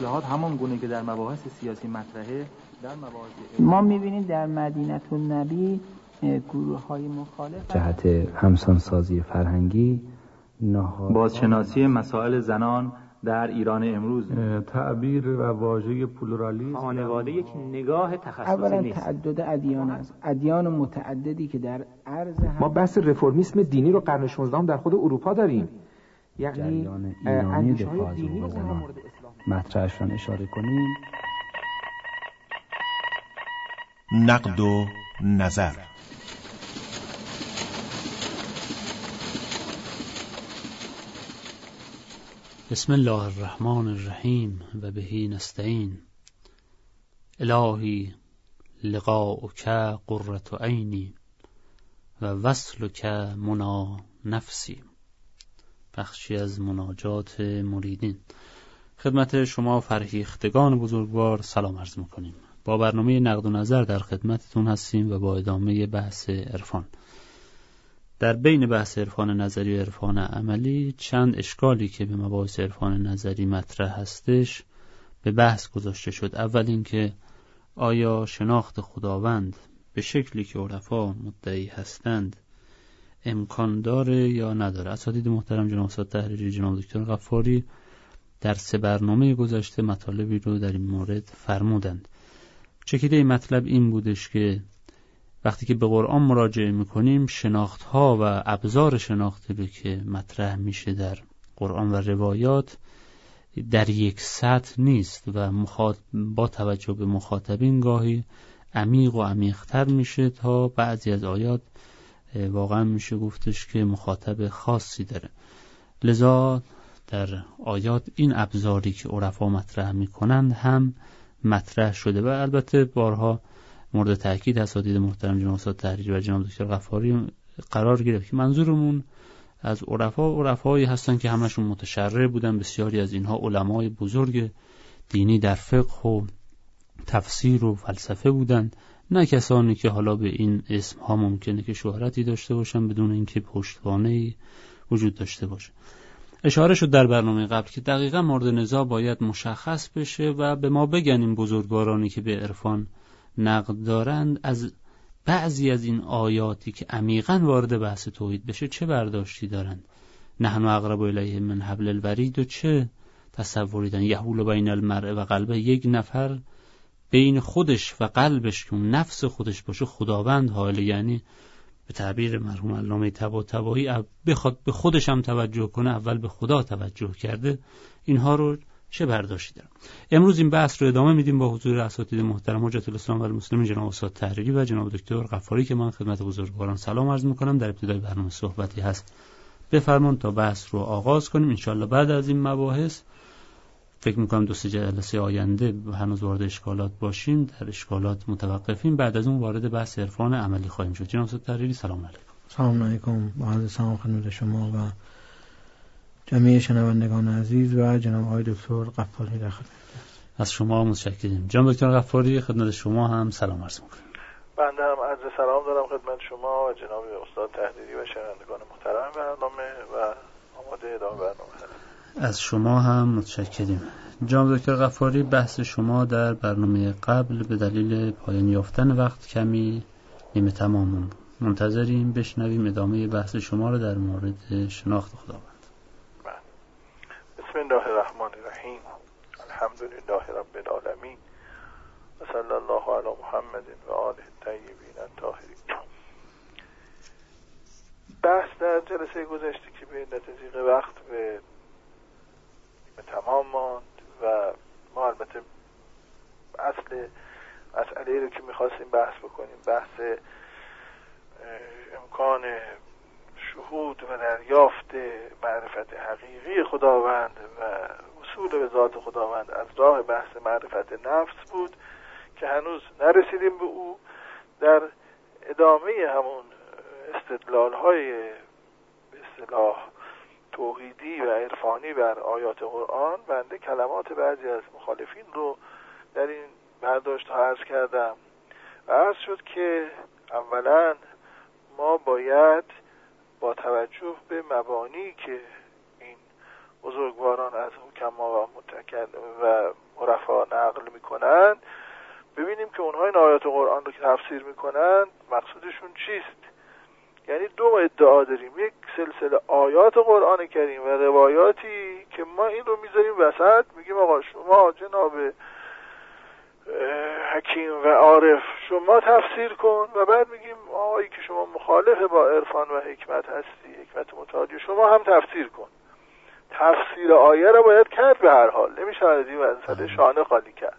اصلاحات همان گونه که در مباحث سیاسی مطرحه در مباحث ما می‌بینیم در مدینه النبی گروه‌های مخالف جهت همسانسازی فرهنگی، بازشناسی مسائل زنان در ایران امروز، تعبیر و واژه پلورالیسم، خانواده یک نگاه تخصصی اولا نیست. تعدد ادیان است، ادیان متعددی که در عرض ما بحث رفرمیسم دینی رو قرن 16 در خود اروپا داریم. یعنی جریان ایرانی دفاع از حقوق زنان مطرحش رو اشاره کنیم. نقد و نظر. بسم الله الرحمن الرحیم و بهی نستعین. الهی لقاؤک قرة عینی و وصلک منا نفسی. بخشی از مناجات مریدین. خدمت شما فرهیختگان بزرگوار سلام عرض میکنیم. با برنامه نقد و نظر در خدمتتون هستیم و با ادامه بحث عرفان. در بین بحث عرفان نظری و عرفان عملی چند اشکالی که به مباحث عرفان نظری مطرح هستش به بحث گذاشته شد. اول اینکه آیا شناخت خداوند به شکلی که عرفا مدعی هستند امکان داره یا نداره؟ اساتید محترم جناب استاد تحریری، جناب دکتر غفاری در 3 برنامه گذشته مطالبی رو در این مورد فرمودند. چکیده مطلب این بودش که وقتی که به قرآن مراجعه میکنیم شناختها و ابزار شناختی رو که مطرح میشه در قرآن و روایات در یک سطح نیست و با توجه به مخاطبین گاهی عمیق و عمیق‌تر میشه تا بعضی از آیات واقعا میشه گفتش که مخاطب خاصی داره. لذا در آیات این ابزاری که عرفا مطرح میکنند هم مطرح شده و البته بارها مورد تاکید اساتید محترم جناب استاد تحریری و جناب دکتر غفاری قرار گرفت که منظورمون از عرفایی هستن که همشون متشرع بودن. بسیاری از اینها علمای بزرگ دینی در فقه و تفسیر و فلسفه بودند، نه کسانی که حالا به این اسم ها ممکنه که شهرتی داشته باشن بدون اینکه پشتوانه‌ای وجود داشته باشه. اشاره شد در برنامه قبل که دقیقاً مورد نزاع باید مشخص بشه و به ما بگن این بزرگوارانی که به عرفان نقد دارند از بعضی از این آیاتی که عمیقاً وارد بحث توحید بشه چه برداشتی دارند. نحن اقرب الیه من حبل الورید و چه تصوری دارن؟ یحول بین المرء و قلبه، یک نفر بین خودش و قلبش که نفس خودش باشه خداوند حاله، یعنی به تعبیر مرحوم علامه طباطبایی بخواد به خودش هم توجه کنه اول به خدا توجه کرده. اینها رو چه برداشتی دارم؟ امروز این بحث رو ادامه میدیم با حضور اساتید محترم حجت الاسلام و المسلمین جناب استاد تحریری و جناب دکتر غفاری که من خدمت بزرگواران سلام عرض میکنم. در ابتدای برنامه صحبتی هست بفرمایید تا بحث رو آغاز کنیم. انشالله بعد از این مباحث فکر میکنم 2-3 جلسه آینده هنوز وارد اشکالات باشیم، در اشکالات متوقفیم، بعد از اون وارد بحث عرفان عملی خواهیم شد. جناب استاد تحریری سلام علیکم. سلام علیکم، با عرض سلام خدمت شما و جمعی شنوندگان عزیز و جناب آقای دکتر غفاری در خدمت. از شما متشکریم. جناب دکتر غفاری خدمت شما هم سلام عرض میکنم. بنده هم عرض سلام دارم خدمت شما و جناب استاد تحریری و شنوندگان محترم برنامه و آماده ادامه برنامه هستم. از شما هم متشکریم. جناب دکتر غفاری بحث شما در برنامه قبل به دلیل پایان یافتن وقت کمی نیمه تمام منتظریم بشنویم ادامه بحث شما رو در مورد شناخت خداوند. بسم الله الرحمن الرحیم. الحمد لله رب العالمین و صلی الله علی محمد و آله الطیبین الطاهرین. بحث در جلسه گذشته که به علت ضیق وقت به تمام ماند و ما البته مسئله رو که میخواستیم بحث بکنیم، بحث امکان شهود و دریافت معرفت حقیقی خداوند و وصول به ذات خداوند از راه بحث معرفت نفس بود که هنوز نرسیدیم به او. در ادامه همون استدلال‌های به اصطلاح توحیدی و عرفانی بر آیات قرآن بنده کلمات بعضی از مخالفین رو در این برداشت ها عرض کردم و عرض شد که اولا ما باید با توجه به مبانی که این بزرگواران از حکما و عرفا نقل میکنن، ببینیم که اونها این آیات قرآن رو که تفسیر میکنن مقصودشون چیست. یعنی دو ادعا داریم، یک سلسله آیات قرآن کریم و روایاتی که ما این رو میذاریم وسط، میگیم آقا شما جناب حکیم و عارف شما تفسیر کن، و بعد میگیم آقایی که شما مخالف با عرفان و حکمت هستی، حکمت متعالی، شما هم تفسیر کن. تفسیر آیه رو باید کرد به هر حال، نمیشه از این وسط شانه خالی کرد.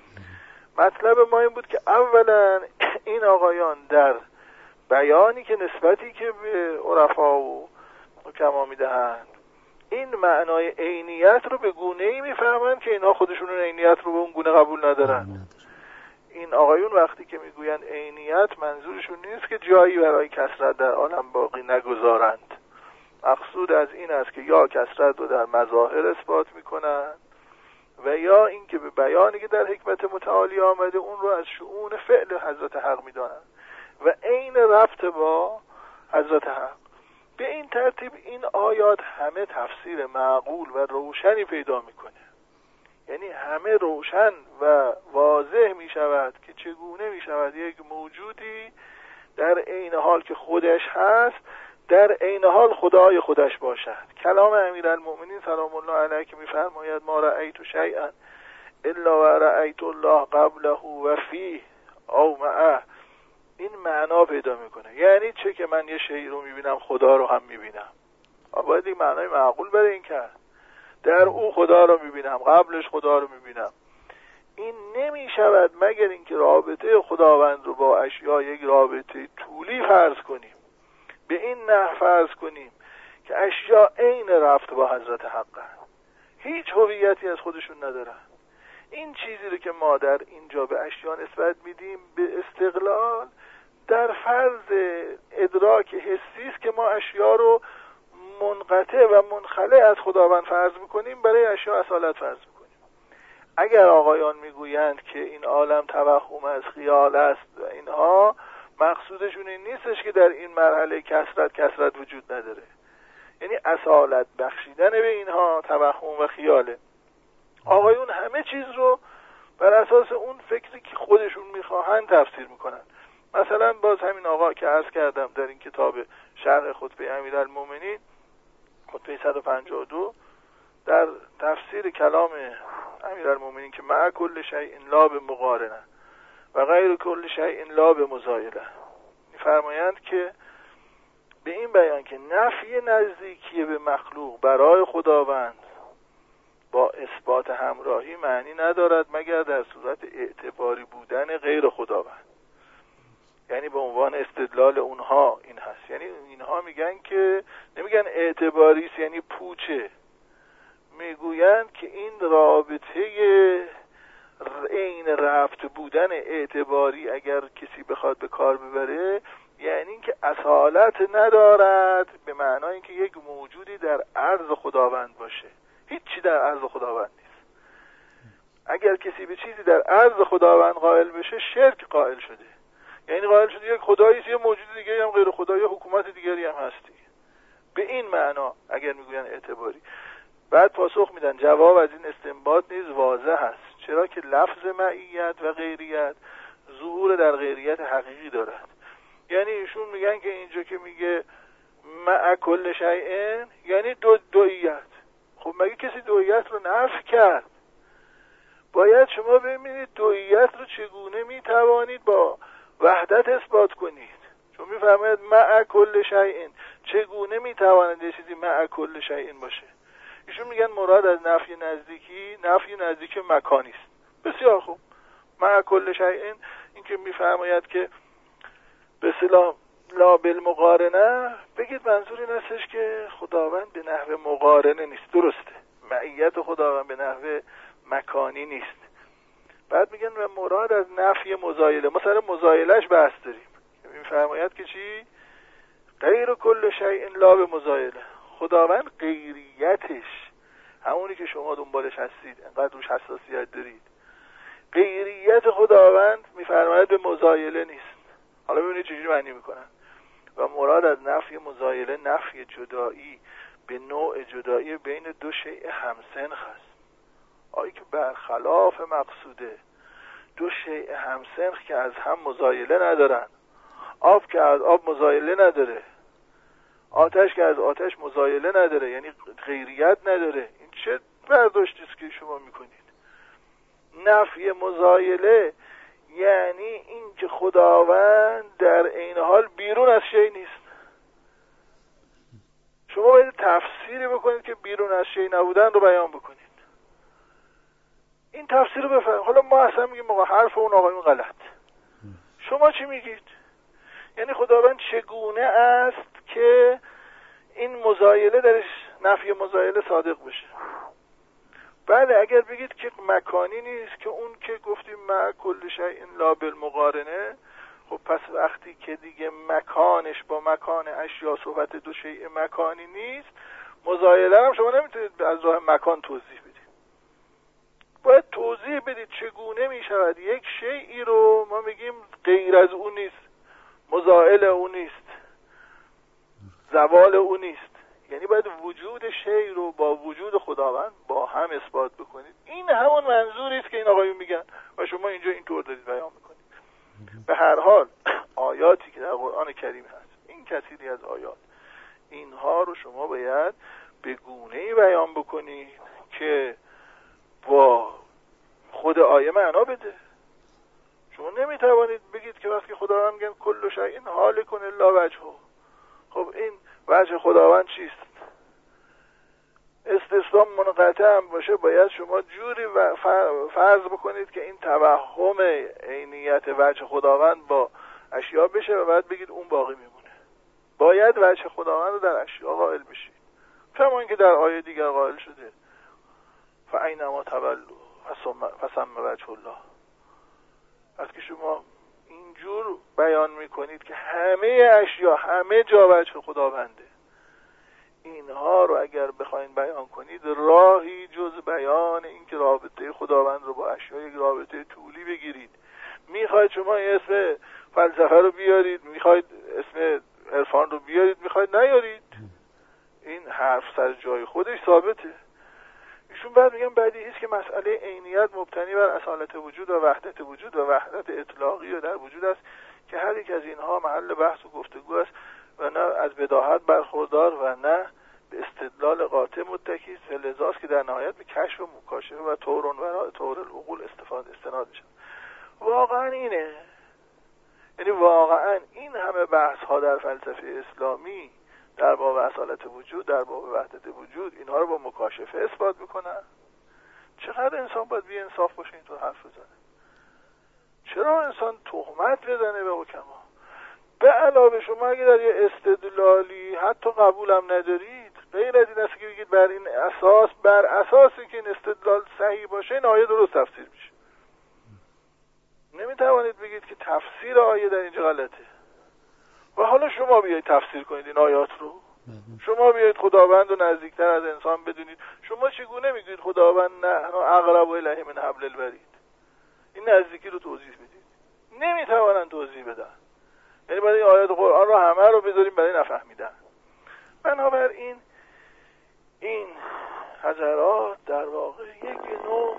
مطلب ما این بود که اولا این آقایان در بیانی که نسبتی که به عرفا و حکما میدهند این معنای عینیت رو به گونه‌ای میفهمند که اینها خودشون اون عینیت رو به اون گونه قبول ندارن. این آقایون وقتی که میگویند عینیت منظورشون نیست که جایی برای کثرت در عالم باقی نگذارند. مقصود از این است که یا کثرت رو در مظاهر اثبات میکنند و یا اینکه به بیانی که در حکمت متعالی آمده اون رو از شؤون فعل حضرت حق میدانند و عین ربط با حضرت حق. به این ترتیب این آیات همه تفسیر معقول و روشنی پیدا میکنه، یعنی همه روشن و واضح میشود که چگونه میشود یک موجودی در عین حال که خودش هست در عین حال خدای خودش باشد. کلام امیرالمؤمنین سلام الله علیه که میفرماید ما رأیت شیئا الا و رأیت الله قبله و فیه او معه، این معنا پیدا میکنه. یعنی چه که من یه شیء رو میبینم خدا رو هم میبینم. باید این معنای معقول برای این کرد. در او خدا رو میبینم، قبلش خدا رو میبینم. این نمیشود مگر اینکه رابطه خداوند رو با اشیا یک رابطه طولی فرض کنیم، به این نحو فرض کنیم که اشیا عین رفت با حضرت حقن، هیچ هویتی از خودشون ندارن. این چیزی رو که ما در اینجا به اشیا نسبت میدیم به استقلال در فرض ادراک حسی است که ما اشیا رو منقطع و منخلع از خداوند فرض میکنیم، برای اشیا اصالت فرض میکنیم. اگر آقایان میگویند که این عالم توهم از خیال است و اینها، مقصودشون این نیستش که در این مرحله کثرت وجود نداره، یعنی اصالت بخشیدن به اینها توهم و خیاله. آقایون همه چیز رو بر اساس اون فکری که خودشون میخواهند تفسیر میکنن. مثلا باز همین آقا که عرض کردم در این کتاب شرح خطبه امیرالمؤمنین، خطبه 152، در تفسیر کلام امیرالمؤمنین که مع کل شیء لا بمقارنه و غیر کل شیء لا بمزایله، میفرمایند که به این بیان که نفی نزدیکی به مخلوق برای خداوند با اثبات همراهی معنی ندارد مگر در صورت اعتباری بودن غیر خداوند. یعنی به عنوان استدلال اونها این هست، یعنی اینها میگن که نمیگن اعتباری است یعنی پوچه، میگویند که این رابطه عین ربط بودن اعتباری اگر کسی بخواد به کار ببره، یعنی اینکه اصالت ندارد به معنای اینکه یک موجودی در عرض خداوند باشه. هیچی در عرض خداوند نیست. اگر کسی به چیزی در عرض خداوند قائل بشه شرک قائل شده، یعنی قائل شده یک خدایی است، یه موجود دیگری هم غیر خدا، یا حکومت دیگری هم هستی. به این معنا اگر میگوین اعتباری. بعد پاسخ میدن جواب از این استنباط نیز واضح است، چرا که لفظ معیت و غیریت ظهور در غیریت حقیقی دارد. یعنی ایشون میگن که اینجا که میگه مع کل شیء یعنی دوییت. خب مگه کسی دوییت رو نفی کرد؟ باید شما ببینید دوییت رو چگونه میتوانید با وحدت اثبات کنید. چون میفهمید مع کل شیء، چگونه میتواند یه چیزی مع کل شیء باشه؟ ایشون میگن مراد از نفی نزدیکی مکانی است. بسیار خوب. مع کل شیء این که میفرماید که به اصطلاح لا بالمقارنه، بگید منظور این استش که خداوند به نحو مقارنه نیست. درسته، معیت خداوند به نحو مکانی نیست. بعد میگن و مراد از نفی مزایله، مثلا مزایلش بحث داریم، میفرماید که چی؟ غیر کل شیء لا بمزایله، خداوند غیریتش، همونی که شما دنبالش هستید انقدر روش حساسیت دارید، غیریت خداوند میفرماید به مزایله نیست. حالا ببینید چجوری معنی میکنن. و مراد از نفی مزایله نفی جدایی به نوع جدایی بین دو شیء همسنخ است. آیه که برخلاف مقصوده، دو شیء همسنخ که از هم مزایله ندارن، آب که از آب مزایله نداره، آتش که از آتش مزایله نداره، یعنی غیریت نداره. این چه برداشتی است که شما میکنید؟ نفی مزایله یعنی این که خداوند در این حال بیرون از شیء نیست. شما باید تفسیری بکنید که بیرون از شیء نبودن رو بیان بکنید. این تفسیر رو بفرمایید. حالا ما اصلا میگیم حرف اون آقایون غلط. شما چی میگید؟ یعنی خداوند چگونه است که این مزایله درش، نفی مزایله صادق بشه؟ بله، اگر بگید که مکانی نیست، که اون که گفتیم مع کل شیء لا بالمقارنه، خب پس وقتی که دیگه مکانش با مکان اشیا صحبت دو شیء مکانی نیست، مزایله هم شما نمیتونید از راه مکان توضیح بدید. باید توضیح بدید چگونه میشود یک شیئی رو ما میگیم غیر از اون نیست، مزایل اون نیست، زوال اون نیست. یعنی باید وجود شیء رو با وجود خداوند با هم اثبات بکنید. این همون منظوری است که این آقایون میگن و شما اینجا اینطور دارید بیان میکنید. به هر حال آیاتی که در قرآن کریم هست، این کثیری از آیات، اینها رو شما باید به گونه‌ای بیان بکنید که با خود آیه معنا بده. شما نمیتوانید بگید که وقتی خداوند میگن کل شیء هالک الا وجهه، خب این وجه خداوند چیست؟ استثناء منقطع هم باشه، باید شما جوری فرض بکنید که این توهم عینیت وجه خداوند با اشیا بشه و بعد بگید اون باقی میمونه. باید وجه خداوند رو در اشیا قائل بشید، کما اینکه در آیه دیگر قائل شده فاینما تولوا فثم وجه الله. وقتی شما اینجور بیان میکنید که همه اشیا همه جا وجه خداونده، اینها رو اگر بخواید بیان کنید راهی جز بیان این که رابطه خداوند رو با اشیا یک رابطه طولی بگیرید. میخواید شما اسم فلسفه رو بیارید، میخواید اسم عرفان رو بیارید، میخواید نیارید. این حرف سر جای خودش ثابته. ایشون بعد میگن بدیهی است که مسئله عینیت مبتنی بر اصالت وجود و وحدت وجود و وحدت اطلاقی و در وجود است که هر یک از اینها محل بحث و گفتگو است و نه از بداهت برخوردار و نه به استدلال قاطع متکی است، لذاست که در نهایت به کشف و مکاشفه و طورن و طور العقول استناد میشه. واقعا اینه، یعنی واقعا این همه بحث ها در فلسفه اسلامی در باب اصالت وجود، در باب وحدت وجود، اینها رو با مکاشفه اثبات میکنن. چقدر انسان باید بی انصاف باشه اینطور حرف بزنه؟ چرا انسان تهمت بزنه به حکما؟ به علاوه شما اگه در یه استدلالی حتی قبولم ندارید، غیر از این است که بگید بر این اساس، بر اساسی که این استدلال صحیح باشه این آیه درست تفسیر میشه. نمیتوانید بگید که تفسیر آیه در اینجا غلطه و حالا شما بیایید تفسیر کنید این آیات رو. شما بیایید خداوند رو نزدیکتر از انسان بدونید. شما چگونه میگید خداوند نحن اقرب الیه من حبل الورید؟ این نزدیکی رو توضیح بدید. نمیتوانن توضیح بدن. یعنی باید این آیات قرآن رو همه رو بذاریم برای نفهمیدن. بنابراین این حضرات در واقع یک نوع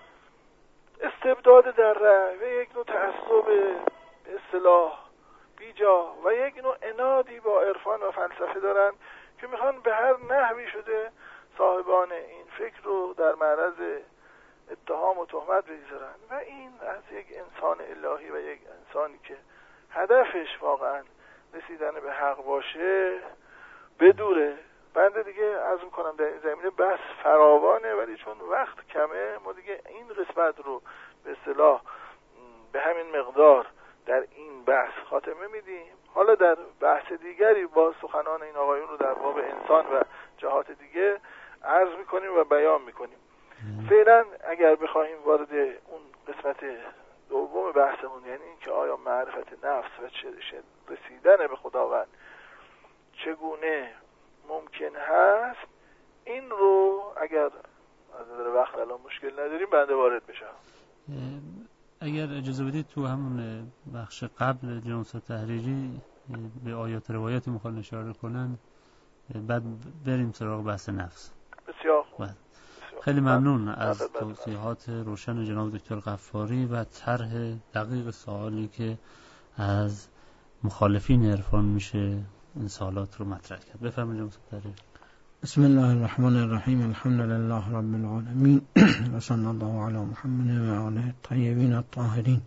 استبداد در رأی و یک نوع تعصب به اصطلاح بیجا و یک نوع عنادی با عرفان و فلسفه دارن که میخوان به هر نحوی شده صاحبان این فکر رو در معرض اتهام و تهمت بگذارن و این از یک انسان الهی و یک انسانی که هدفش واقعا رسیدن به حق باشه بدوره. بنده دیگه عرض میکنم در این زمینه بحث فراوانه، ولی چون وقت کمه ما دیگه این قسمت رو به اصطلاح به همین مقدار در این بحث خاتمه میدیم. حالا در بحث دیگری با سخنان این آقایون رو در باب انسان و جهات دیگه عرض میکنیم و بیان میکنیم. فعلا اگر بخوایم وارد اون قسمت دوم بحثمون، یعنی این که آیا معرفت نفس و رسیدن به خداوند چگونه ممکن هست، این رو اگر از نظر وقت الان مشکل نداریم بنده وارد بشم. اگر اجازه بدید تو همون بخش قبل جناب تحریری به آیات روایت میخوان اشاره کنن، بعد بریم سراغ بحث نفس. بسیار خوب. خیلی ممنون از توضیحات روشن جناب دکتر غفاری و طرح دقیق سوالی که از مخالفین عرفان میشه این سوالات رو مطرح کرد. بفرمایید جناب. بسم الله الرحمن الرحیم. الحمد لله رب العالمین و صلی الله علی محمد و آله الطیبین الطاهرین.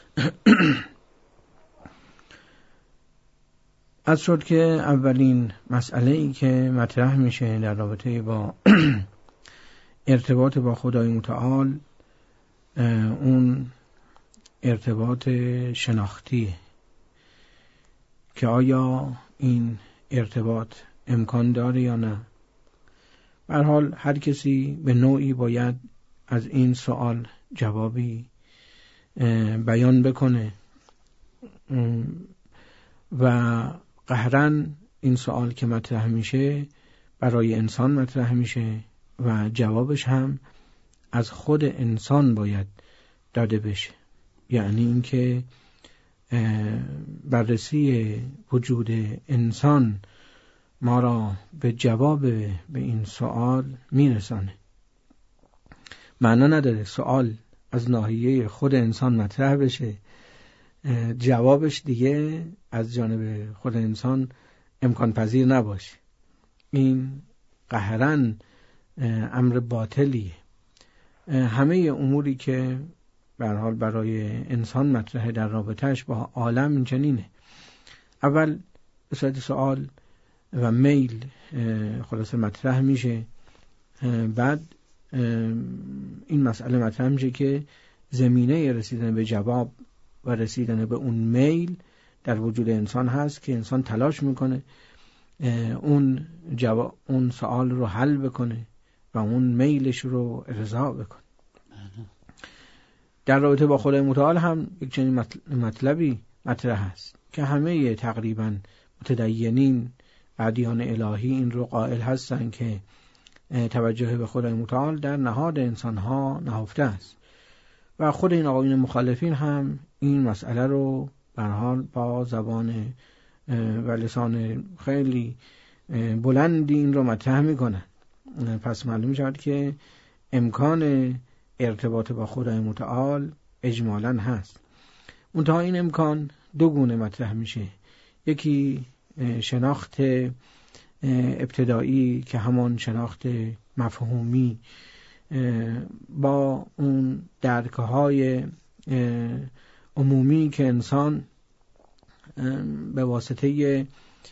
از شد که اولین مسئله‌ای که مطرح میشه در رابطه با ارتباط با خدای متعال اون ارتباط شناختی که آیا این ارتباط امکان داره یا نه. به هر حال هر کسی به نوعی باید از این سوال جوابی بیان بکنه و قهراً این سوال که مطرح میشه برای انسان مطرح میشه و جوابش هم از خود انسان باید داده بشه. یعنی اینکه بررسی وجود انسان ما را به جواب به این سوال میرسانه. معنا نداره سوال از ناحیه خود انسان مطرح بشه جوابش دیگه از جانب خود انسان امکان پذیر نباشه. این قهراً امر باطلیه. همه اموری که به هر حال برای انسان مطرحه در رابطهش با عالم این چنینه. اول به صورت سوال و میل خلاصه مطرح میشه، بعد این مسئله مطرح میشه که زمینه رسیدن به جواب و رسیدن به اون میل در وجود انسان هست که انسان تلاش میکنه اون سوال رو حل بکنه و اون میلش رو ارضا بکنه. در رابطه با خدای متعال هم یک چنین مطلبی مطرح هست که همه تقریبا متدینین ادیان الهی این رو قائل هستن که توجه به خدای متعال در نهاد انسانها نهفته است و خود این آقایون مخالفین هم این مسئله رو به هر حال با زبان و لسان خیلی بلندی این رو مطرح میکنن. پس معلوم شد که امکان ارتباط با خدای متعال اجمالاً هست. منتها این امکان دو گونه مطرح میشه. یکی شناخت ابتدایی که همان شناخت مفهومی با اون درک‌های عمومی که انسان به واسطه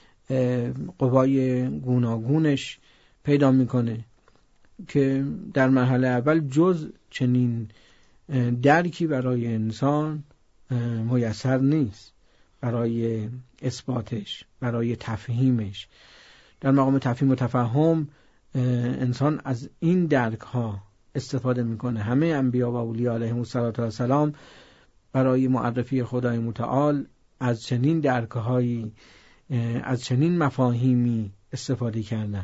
قوای گوناگونش پیدا میکنه که در مرحله اول جز چنین درکی برای انسان میسر نیست برای اثباتش، برای تفهیمش. در مقام تفهیم و تفهم انسان از این درک ها استفاده میکنه. همه انبیا و اولیاء علیهم السلام برای معرفی خدای متعال از چنین درک هایی، از چنین مفاهیمی استفاده کردن.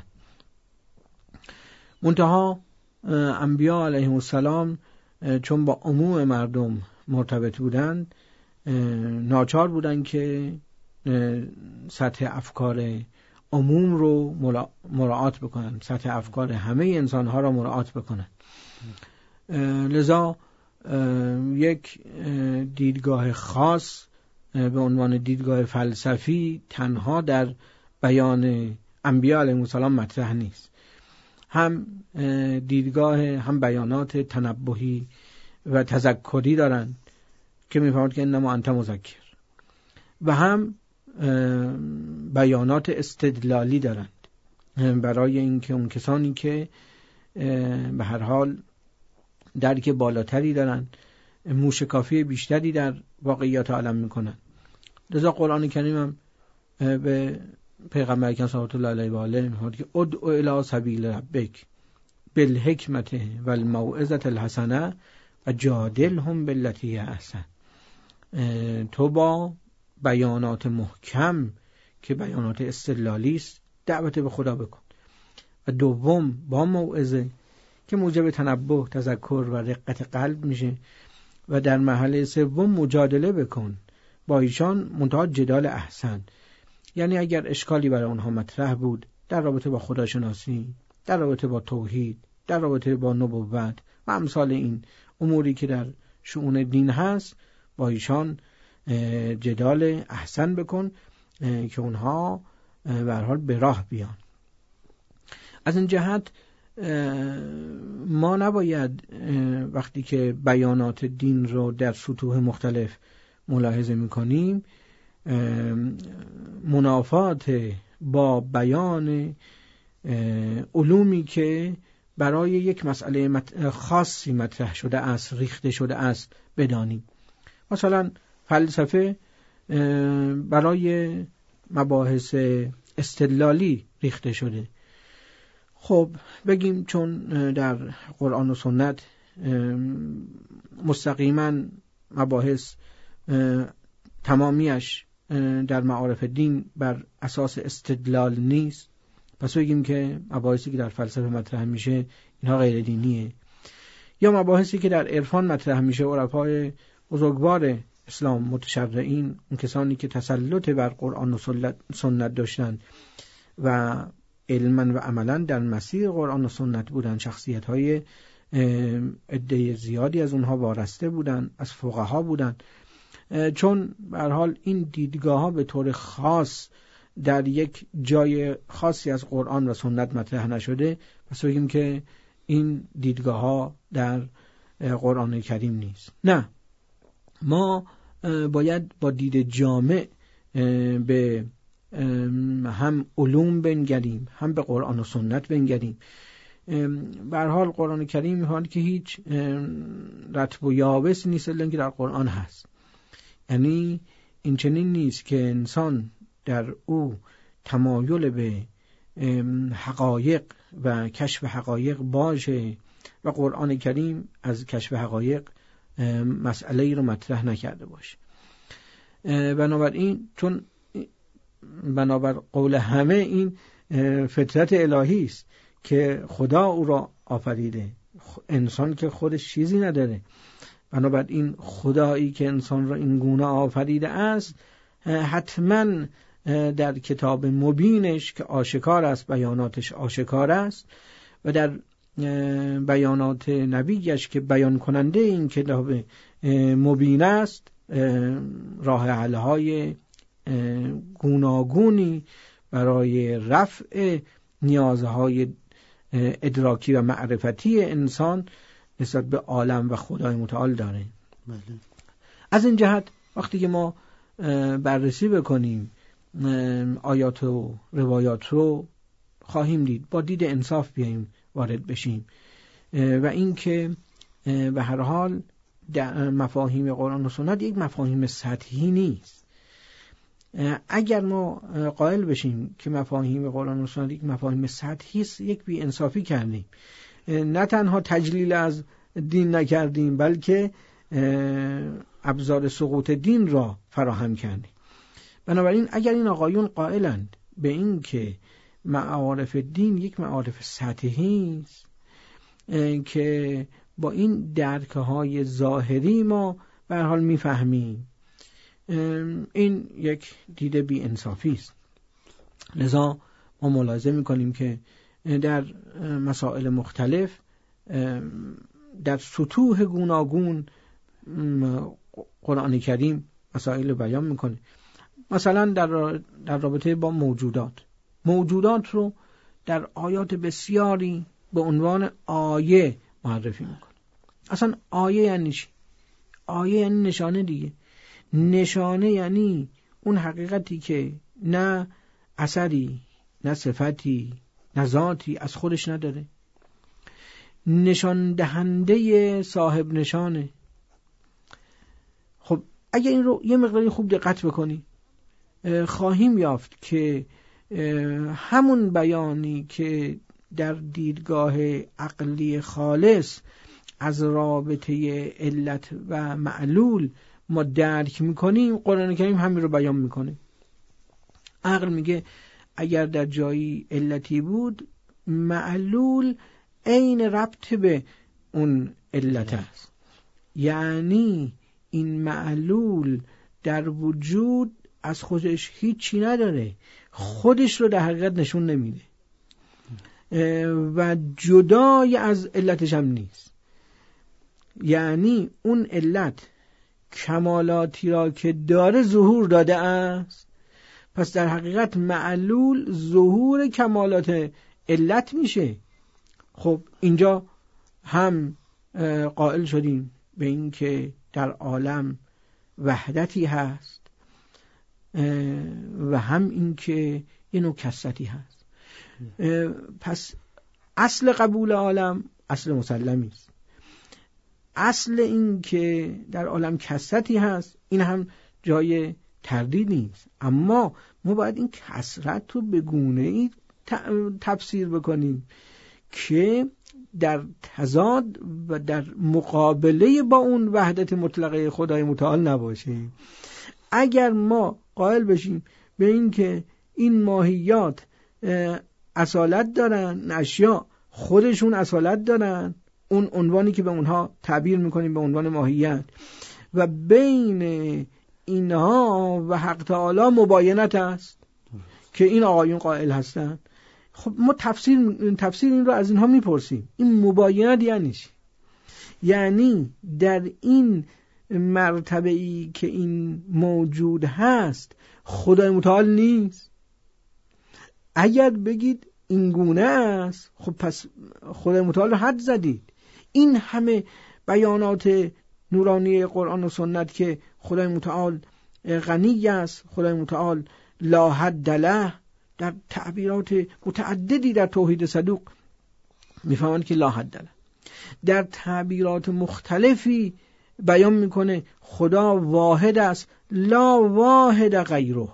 منتها انبیا علیهم السلام چون با عموم مردم مرتبط بودند ناچار بودند که سطح افکار عموم رو مراعات بکنن، سطح افکار همه انسانها را مراعات بکنن. لذا یک دیدگاه خاص به عنوان دیدگاه فلسفی تنها در بیان انبیاء علیهم السلام مطرح نیست. هم دیدگاه، هم بیانات تنبهی و تذکری دارن که میفهمند که انما انت مذکر، و هم بیانات استدلالی دارند برای اینکه اون کسانی که به هر حال درک بالاتری دارن، موشکافی بیشتری در واقعیات عالم میکنن. لذا قرآن کریم هم به پیغمبر اکرم صلی الله علیه و آله میگه که ادعو الی سبیل ربک بالحکمت والموعظة الحسنه و جادلهم بالتی هی احسن. تو با بیانات محکم که بیانات استدلالی است دعوت به خدا بکن، و دوم با موعظه که موجب تنبه، تذکر و رقت قلب میشه، و در مرحله سوم مجادله بکن با ایشان، منتها جدال احسن. یعنی اگر اشکالی برای اونها مطرح بود در رابطه با خداشناسی، در رابطه با توحید، در رابطه با نبوت و امثال این اموری که در شؤون دین هست با ایشان جدال احسن بکن که اونها به هر حال به راه بیان. از این جهت ما نباید وقتی که بیانات دین رو در سطوح مختلف ملاحظه میکنیم منافات با بیان علومی که برای یک مسئله خاصی مطرح شده است، ریخته شده است بدانیم. مثلا فلسفه برای مباحث استدلالی ریخته شده. خب بگیم چون در قرآن و سنت مستقیما مباحث تمامیش در معارف دین بر اساس استدلال نیست، پس بگیم که مباحثی که در فلسفه مطرح میشه اینها غیر دینیه. یا مباحثی که در عرفان مطرح میشه عرفای بزرگوار اسلام متشرعین، اون کسانی که تسلط بر قرآن و سنت داشتن و علما و عملا در مسیر قرآن و سنت بودن، شخصیت های عده زیادی از اونها وارسته بودن، از فقها بودن. چون به هر حال این دیدگاه ها به طور خاص در یک جای خاصی از قرآن و سنت مطرح نشده، پس بگیم که این دیدگاه ها در قرآن کریم نیست. نه، ما باید با دید جامع به هم علوم بنگریم، هم به قرآن و سنت بنگریم. به هر حال قرآن کریم می‌خواهد که هیچ رطب و یابس نیست الا اینکه در قرآن هست. یعنی این چنین نیست که انسان در او تمایل به حقایق و کشف حقایق باشه و قرآن کریم از کشف حقایق مسئله‌ای رو مطرح نکرده باشه. بنابراین چون بنابر قول همه این فطرت الهی است که خدا او را آفریده، انسان که خودش چیزی نداره، بنابراین خدایی که انسان را این گونه آفریده است حتما در کتاب مبینش که آشکار است، بیاناتش آشکار است، و در بیانات نبیش که بیان کننده این کتاب مبین است راه حل‌های گوناگونی برای رفع نیازهای ادراکی و معرفتی انسان نسبت به عالم و خدای متعال داره. از این جهت وقتی که ما بررسی بکنیم آیات و روایات رو خواهیم دید با دید انصاف بیاییم وارد بشیم و این که به هر حال مفاهیم قرآن و سنت یک مفاهیم سطحی نیست. اگر ما قائل بشیم که مفاهیم قرآن و سنت یک مفاهیم سطحی است، یک بی انصافی کردیم. نه تنها تجلیل از دین نکردیم بلکه ابزار سقوط دین را فراهم کردیم. بنابراین اگر این آقایون قائلند به این که معارف دین یک معارف سطحی است که با این درک‌های ظاهری ما به هر حال میفهمیم، این یک دید بی انصافی است. لذا ما ملاحظه میکنیم که در مسائل مختلف در سطوح گوناگون قرآن کریم مسائل رو بیان میکنه. مثلا در رابطه با موجودات رو در آیات بسیاری به عنوان آیه معرفی میکنه. اصلا آیه یعنی چی؟ آیه یعنی نشانه دیگه. نشانه یعنی اون حقیقتی که نه اثری، نه صفتی، نه ذاتی از خودش نداره، نشان دهنده صاحب نشانه. خب اگر این رو یه مقداری خوب دقت بکنی خواهیم یافت که همون بیانی که در دیدگاه عقلی خالص از رابطه علت و معلول ما درک میکنیم، قرآن کریم همین رو بیان میکنه. عقل میگه اگر در جایی علتی بود معلول عین ربط به اون علت است، یعنی این معلول در وجود از خودش هیچی نداره، خودش رو در حقیقت نشون نمیده. و جدای از علتش هم نیست. یعنی اون علت کمالاتی را که داره ظهور داده است، پس در حقیقت معلول ظهور کمالات علت میشه. خب اینجا هم قائل شدیم به این که در عالم وحدتی هست و هم این که یه نوع کثرتی هست. پس اصل قبول عالم اصل مسلمی است. اصل این که در عالم کثرتی هست این هم جای تردید نیست، اما ما باید این کثرت رو به گونه‌ای تفسیر بکنیم که در تضاد و در مقابله با اون وحدت مطلقه خدای متعال نباشه. اگر ما قائل بشیم به این که این ماهیات اصالت دارن، اشیا خودشون اصالت دارن، اون عنوانی که به اونها تعبیر میکنیم به عنوان ماهیت، و بین اینها و حق تعالی مباینت است که این آقایون قائل هستن. خب ما تفسیر این رو از اینها میپرسیم. این مباینت یعنی چی؟ یعنی در این مرتبه‌ای که این موجود هست خدای متعال نیست. اگر بگید این گونه است، خب پس خدای متعال رو حد زدید. این همه بیانات نورانی قرآن و سنت که خدای متعال غنی است، خدای متعال لا حد له، در تعبیرات متعددی در توحید صدوق میفهمند که لا حد له. در تعبیرات مختلفی بیان میکنه خدا واحد است، لا واحد غیره،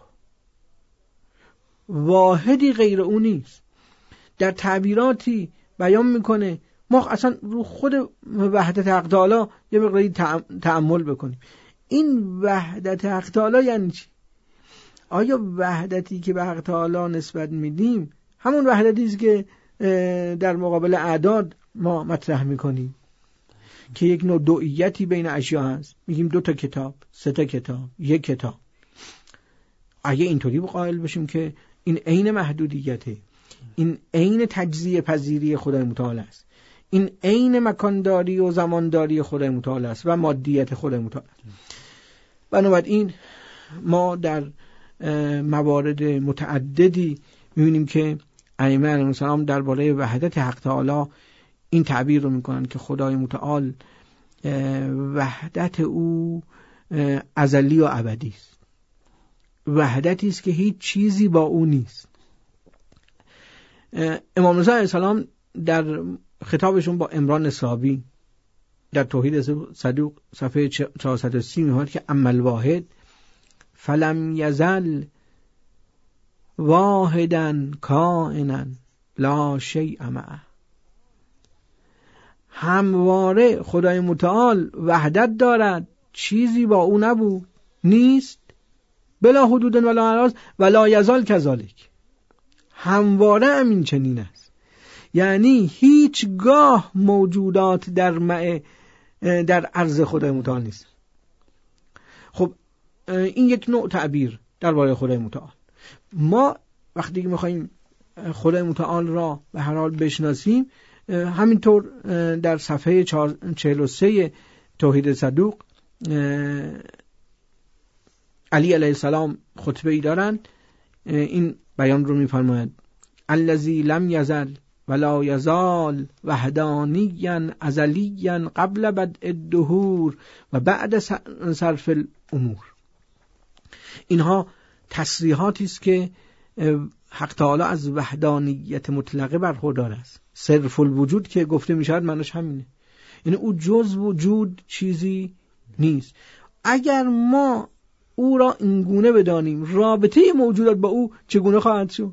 واحدی غیر اون نیست. در تعبیراتی بیان میکنه ما اصلا رو خود وحدت حق تعالی یه مقداری تأمل بکنیم. این وحدت حق تعالی یعنی چی؟ آیا وحدتی که به حق تعالی نسبت میدیم همون وحدتی است که در مقابل اعداد ما مطرح میکنیم که یک نوع دوئیتی بین اشیا هست، میگیم 2 تا کتاب، 3 تا کتاب، 1 کتاب؟ اگه اینطوری قائل بشیم که این عین محدودیته، این عین تجزیه پذیری خدای متعال است، این عین مکانداری و زمانداری خدای متعال است و مادیت خدای متعال است، بنابراین ما در موارد متعددی می‌بینیم که ائمه علیهم السلام درباره وحدت حق تعالی این تعبیر رو میکنن که خدای متعال وحدت او ازلی و ابدی است، وحدتی است که هیچ چیزی با او نیست. امام رضا علیه السلام در خطابشون با عمران صابی در توحید صدوق صفحه 430 می‌فرمایند که اما الواحد فلم یزل واحدا کائنا لا شیء معه. همواره خدای متعال وحدت دارد، چیزی با او نبود، نیست، بلا حدود ولا اعراض ولا یزال کذالک. همواره همین چنین است. یعنی هیچگاه موجودات در عرض خدای متعال نیست. خب این یک نوع تعبیر درباره خدای متعال. ما وقتی که می‌خوایم خدای متعال را به هر حال بشناسیم، همینطور در صفحه 43 توحید صدوق علی علیه السلام خطبه‌ای دارند، این بیان رو می‌فرمایند: الذی لم یزل ولا یزال وحدانیا ازلیا قبل بدء الدهور و بعد صرف الامور. اینها تصریحاتی است که حق تعالی از وحدانیت مطلقه برخوردار است. صرف الوجود که گفته می شود معنیش همینه، یعنی او جز وجود چیزی نیست. اگر ما او را اینگونه بدانیم، رابطه موجودات با او چگونه خواهد شد؟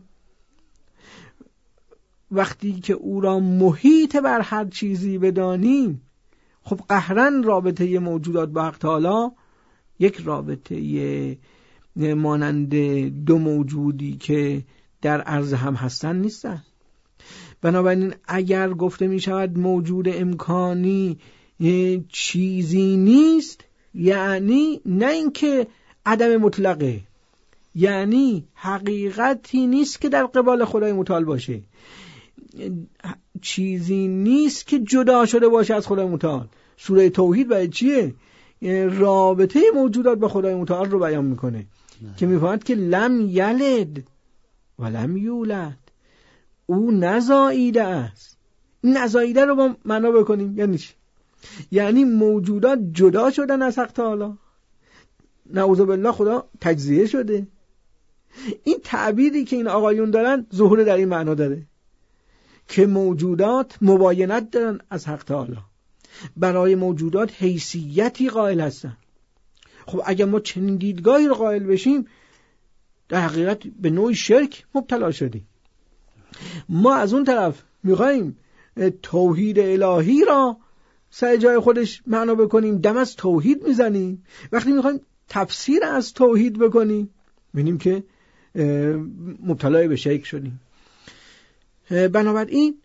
وقتی که او را محیط بر هر چیزی بدانیم، خب قهرن رابطه موجودات با حق تعالی یک رابطه مانند 2 موجودی که در عرض هم هستن نیستن. بنابراین اگر گفته می شود موجود امکانی چیزی نیست، یعنی نه اینکه عدم مطلقه، یعنی حقیقتی نیست که در قبال خدای متعال باشه. چیزی نیست که جدا شده باشه از خدای متعال. سوره توحید برای چیه؟ رابطه موجودات با خدای متعال رو بیان میکنه که میفهمد که لم یلد و لم یولد، او نزاییده است. این نزاییده رو با معنا بکنیم یعنی چی؟ یعنی موجودات جدا شدن از حق تعالی، نعوذ بالله خدا تجزیه شده. این تعبیری که این آقایون دارن ظهور در این معنا داره که موجودات مباینت دارن از حق تعالی، برای موجودات حیثیتی قائل هستن. خب اگر ما چنین دیدگاهی رو قائل بشیم در حقیقت به نوعی شرک مبتلا شدیم. ما از اون طرف میخواییم توحید الهی را سر جای خودش معنا بکنیم، دم از توحید میزنیم. وقتی میخوایم تفسیر از توحید بکنیم ببینیم که مبتلا به شرک شدیم. بنابراین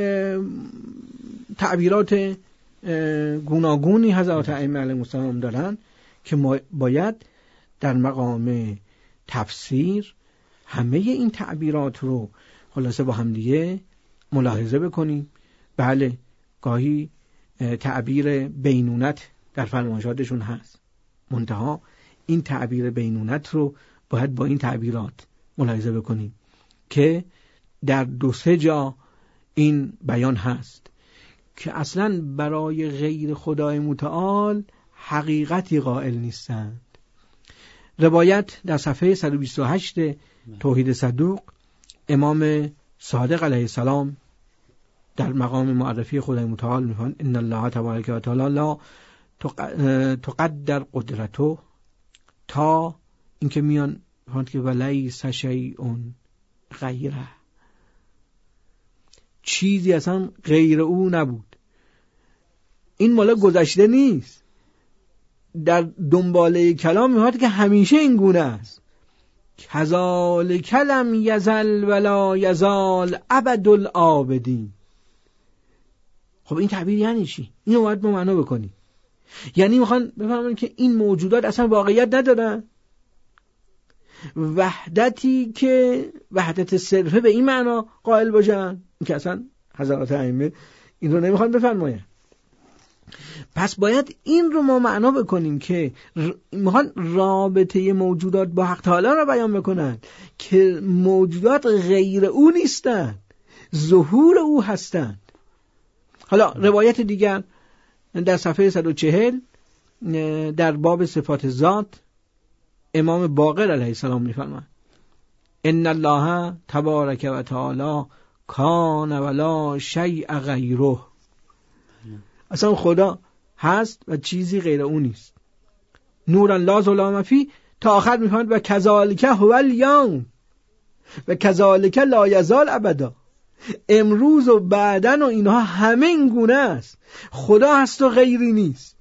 تعبیرات گوناگونی حضرات ائمه علیهم السلام دارن که ما باید در مقام تفسیر همه این تعبیرات رو خلاصه با هم دیگه ملاحظه بکنیم. بله گاهی تعبیر بینونت در فرمایشاتشون هست، منتها این تعبیر بینونت رو باید با این تعبیرات ملاحظه بکنیم که در 2-3 جا این بیان هست که اصلا برای غیر خدای متعال حقیقتی قائل نیستند. روایت در صفحه 128 توحید صدوق، امام صادق علیه السلام در مقام معرفی خدای متعال میگن ان الله تبارک و تعالی لا تقدر قدرته، تا اینکه میان که ولیس شیء غیره، چیزی اصلا غیر او نبود. این مال گذشته نیست، در دنباله کلام میاد که همیشه این گونه است. کذالک لم یزل ولا یزال ابد العابدین. خب این تعبیر یعنی چی؟ اینو باید ما معنا بکنیم. یعنی میخوان بفهمن که این موجودات اصلا واقعیت ندارن، وحدتی که وحدت صرفه به این معنا قائل باشن، این که اصلا حضرات ائمه این رو نمیخوان بفرماین. پس باید این رو ما معنا بکنیم که میخوان رابطه موجودات با حق تعالی رو بیان بکنن که موجودات غیر او نیستند، ظهور او هستند. حالا روایت دیگر در صفحه 140 در باب صفات ذات امام باقر علیه السلام میفرماید ان الله تبارک و تعالی کان ولا شیء غیره. اصلا خدا هست و چیزی غیر اون نیست. نورا لا ظلام فی، تا آخر میفرماید و کذالک هو الیوم و کذالک لا یزال ابدا. امروز و بعدن و اینها همه این گونه است، خدا هست و غیری نیست.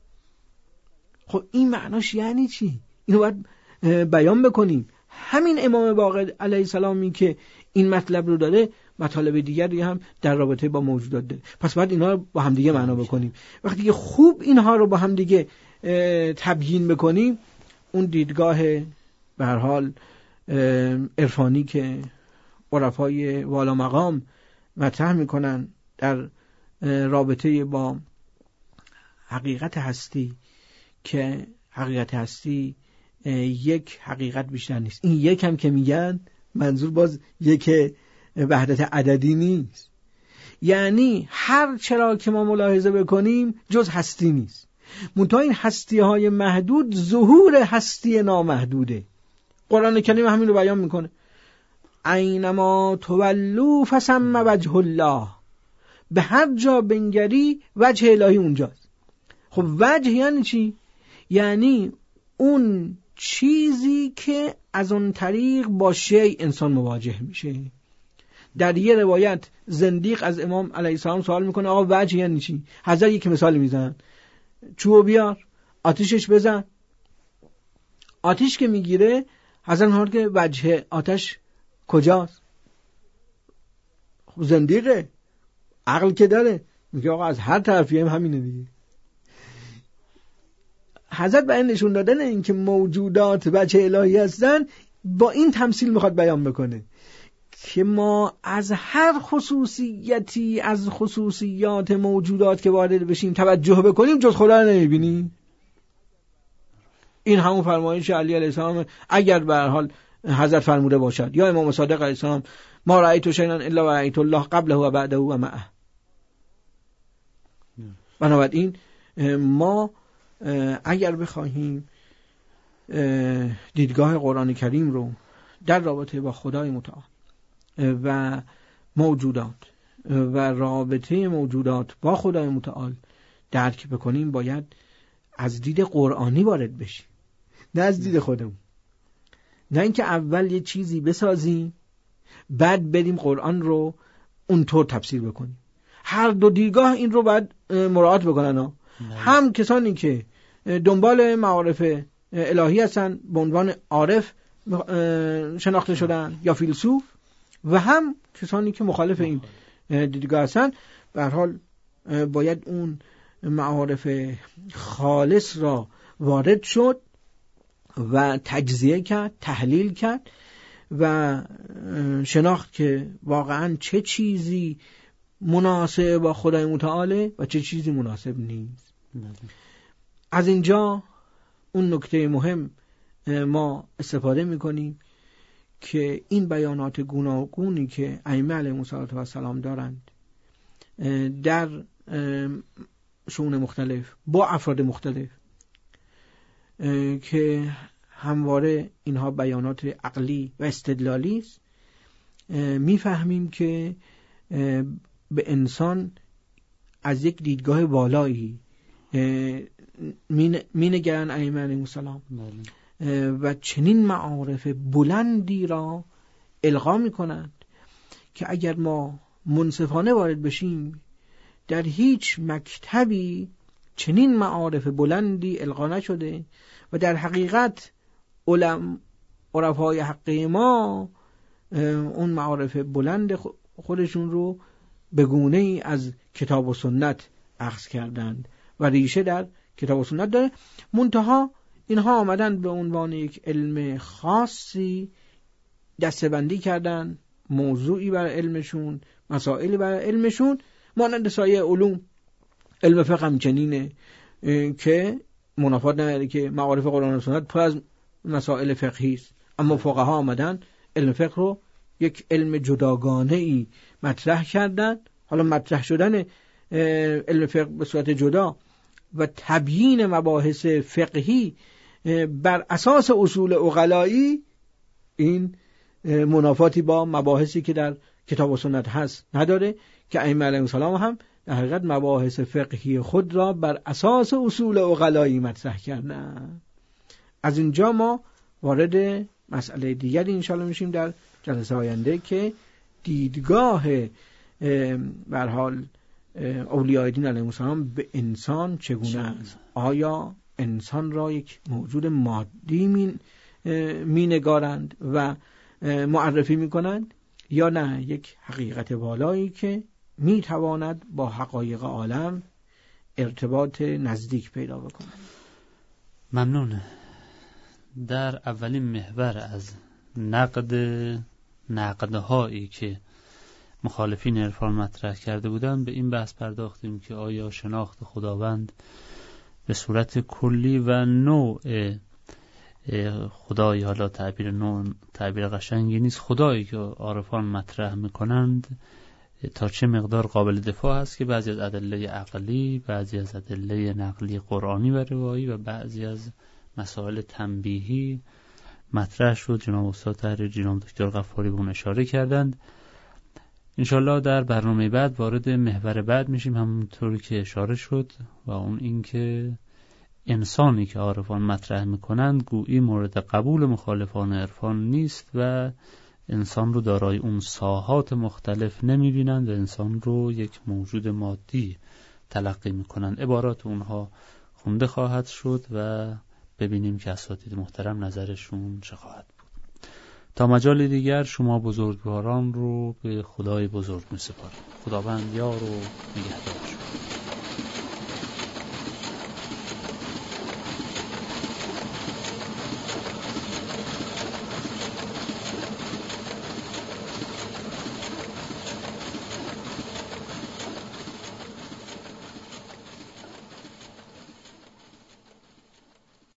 خب این معناش یعنی چی؟ اینو باید بیان بکنیم. همین امام باقر علیه السلامی که این مطلب رو داره مطالب دیگری هم در رابطه با موجودات داره. پس باید اینها رو با هم دیگه معنا بکنیم. وقتی که خوب اینها رو با هم دیگه تبیین بکنیم، اون دیدگاه به هر حال عرفانی که عرفای والا مقام مطرح میکنن در رابطه با حقیقت هستی، که حقیقت هستی یک حقیقت بیشتر نیست. این یک هم که میگن منظور باز یک وحدت عددی نیست، یعنی هر چرا که ما ملاحظه بکنیم جز هستی نیست. منتها این هستی های محدود ظهور هستی نامحدوده. قرآن کریم همین رو بیان میکنه اینما تولوا فثم وجه الله. به هر جا بنگری وجه الهی اونجاست. خب وجه یعنی چی؟ یعنی اون چیزی که از اون طریق با شیء انسان مواجه میشه. در یه روایت زندیق از امام علیه السلام سوال میکنه آقا وجه یعنی چی؟ حضرت یک مثال میزنن، چوب بیار آتیشش بزن. آتیش که میگیره حضرت میگه که وجه آتش کجاست؟ خب زندیقه، عقل که داره، میگه آقا از هر طرفی هم همینه دیگه. حضرت به این نشون دادن این که موجودات وجه الهی هستن با این تمثیل میخواد بیان بکنه. که ما از هر خصوصیتی از خصوصیات موجودات که وارد بشیم توجه بکنیم جز خدا رو نمیبینیم. این همون فرمایش علی علیه السلام اگر به هر حال حضرت فرموده باشد، یا امام صادق علیه السلام ما رأیت شیئا الا و رأیت الله قبله و بعده و معه. بنابراین ما اگر بخواهیم دیدگاه قرآن کریم رو در رابطه با خدای متعال و موجودات و رابطه موجودات با خدای متعال درک بکنیم، باید از دید قرآنی وارد بشیم، نه از دید خودمون. نه اینکه اول یه چیزی بسازیم بعد بریم قرآن رو اونطور تفسیر بکنیم. هر دو دیدگاه این رو باید مراعات بکنن. هم کسانی که دنبال معارف الهی هستن به عنوان عارف شناخته شدن یا فیلسوف، و هم کسانی که مخالف این دیدگاه هستن. به هر حال باید اون معارف خالص را وارد شد و تجزیه کرد، تحلیل کرد و شناخت که واقعا چه چیزی مناسب با خدای متعاله و چه چیزی مناسب نیست. از اینجا اون نکته مهم ما استفاده میکنیم که این بیانات گوناگونی که ائمه علیهم السلام دارند در شؤون مختلف با افراد مختلف که همواره اینها بیانات عقلی و استدلالی است، میفهمیم که به انسان از یک دیدگاه بالایی مینگرن ائمه علیهم السلام و چنین معارف بلندی را القا میکنند که اگر ما منصفانه وارد بشیم در هیچ مکتبی چنین معارف بلندی القا نشده و در حقیقت عرفای حقه ما اون معارف بلند خودشون رو به گونه‌ای از کتاب و سنت اخذ کردند و ریشه در کتاب و سنت داره. منتها اینها آمدن به عنوان یک علم خاصی دسته‌بندی کردن، موضوعی برای علمشون، مسائلی برای علمشون، مانند سایر علوم. علم فقه هم چنینه که منافات نداره که معارف قرآن و سنت پر از مسائل فقهی است، اما فقها آمدن علم فقه رو یک علم جداگانه‌ای مطرح کردن. حالا مطرح شدن علم فقه به صورت جدا و تبیین مباحث فقهی بر اساس اصول عقلایی، این منافاتی با مباحثی که در کتاب و سنت هست نداره، که ائمه علیهم السلام هم در حقیقت مباحث فقهی خود را بر اساس اصول عقلایی مطرح کردن. از اینجا ما وارد مسئله دیگری انشاءالله میشیم در جلسه آینده که دیدگاه به هر حال اولیاء دین علیهم السلام به انسان چگونه است. آیا انسان را یک موجود مادی می نگارند و معرفی می کنند، یا نه یک حقیقت بالایی که می تواند با حقایق عالم ارتباط نزدیک پیدا بکنند؟ ممنون. در اولین محور از نقدهایی که مخالفین عرفان مطرح کرده بودند به این بحث پرداختیم که آیا شناخت خداوند به صورت کلی و نوع خدایی، حالا تعبیر نوع تعبیر قشنگی نیست، خدایی که عارفان مطرح میکنند تا چه مقدار قابل دفاع هست، که بعضی از ادله عقلی، بعضی از ادله نقلی قرآنی و روایی و بعضی از مسائل تنبیهی مطرح شد. جناب استاد تحریری، جناب دکتر غفاری به اون اشاره کردند. انشالله در برنامه بعد وارد محور بعد میشیم، همونطوری که اشاره شد، و اون این که انسانی که عارفان مطرح میکنند گویی مورد قبول مخالفان عرفان نیست و انسان رو دارای اون ساحات مختلف نمیبینند و انسان رو یک موجود مادی تلقی میکنند. عبارات اونها خونده خواهد شد و ببینیم که اساتید محترم نظرشون چه خواهد بود. تا مجال دیگر شما بزرگواران رو به خدای بزرگ می‌سپارم. خداوند یار و نگهدار شما.